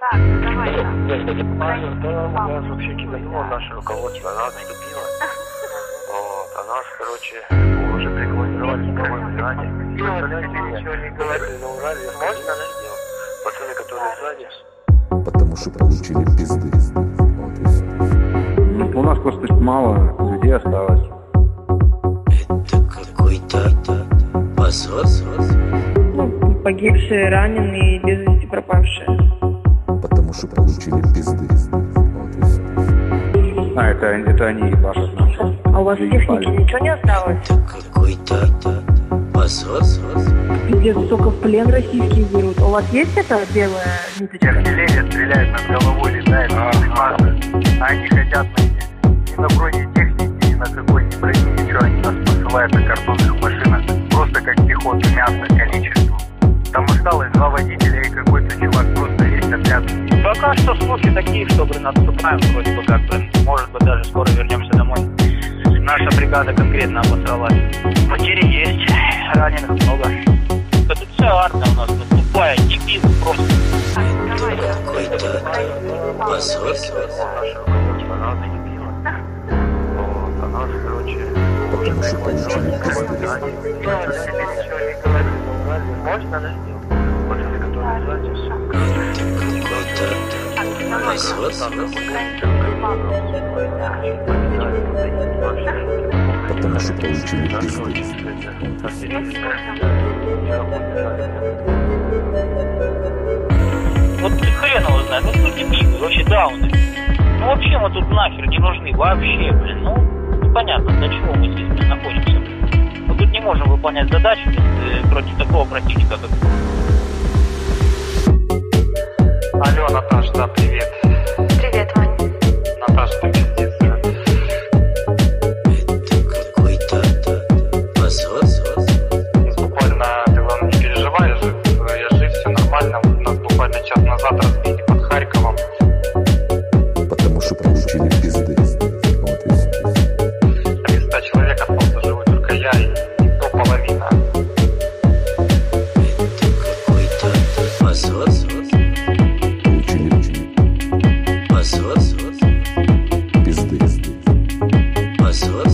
Так, давай. Я вообще кидаю наше руководство, она отступила. Вот, а нас, короче, уже приквалифицировали к правой бригаде. Представляете, ничего не говорили на Урале. Можно, да? Пацаны, которые сзади. Потому что получили пизды. Вот и все. У нас просто мало людей осталось. Это какой-то позор. Погибшие, раненые, без вести пропавшие. Потому что получили пизды. Вот и все. А, это они ебашат нас. А у вас техники ничего не осталось? Это какой-то позор. Пиздец, только в плен российские берут. У вас есть эта белая ниточка? Артиллерия стреляет над головой, летает. Они хотят ни на бронетехнике, ни на какой ни броне, ничего. Они нас посылают на картонных машинах. Просто как пехоту, мясо, количество. Там осталось 2 водителя и какой-то чувак, просто весь отряд. Пока что слухи такие, что, отступаем вроде бы как бы. Может быть, даже скоро вернемся домой. Наша бригада конкретно обосралась. Потери есть, раненых много. Это вся армия у нас тупая, дебилы просто. Это какой-то позор. Наша руководство, она дебила. Вот, а нас, короче, Потому что получили пизды. ничего не говорили на Урале. Можно, да? Пацаны, которые сзади. Какой-то Потому что получили пизды. Вот хрен его знает, ну тут дебилы, вообще дауны. Ну вообще мы тут нахер не нужны, вообще, блин, ну непонятно, для чего мы здесь, блин, находимся, блин. Мы тут не можем выполнять задачи против такого противника, как... Алло, Наташа, да, привет. Привет, Ваня. Наташа, ты пиздец. Это какой-то позор. Буквально, ты главное не переживай, я жив, все нормально. Нас буквально час назад разбили под Харьковом. Потому что получили пизды. Вот и все. Из 100 человек остался живой только я и то половина. Это какой-то позор. Получили Позор. пизды. Позор.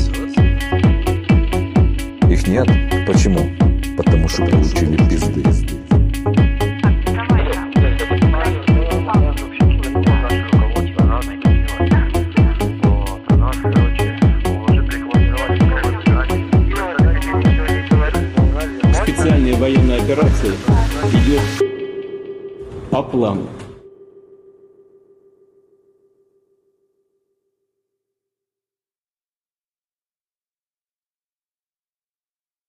Их нет. Почему? Потому что получили пизды. Специальная военная операция идет по плану.